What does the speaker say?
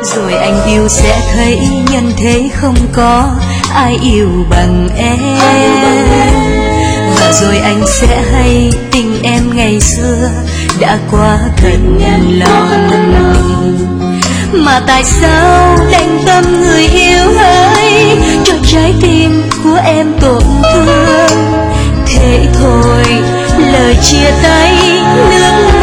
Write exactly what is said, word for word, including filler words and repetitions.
Rồi anh yêu sẽ thấy nhân thế không có ai yêu bằng em. Và rồi anh sẽ hay tình em ngày xưa đã quá cần lòng. Mà tại sao đành tâm người yêu hỡi cho trái tim của em tổn thương. Thế thôi lời chia tay nước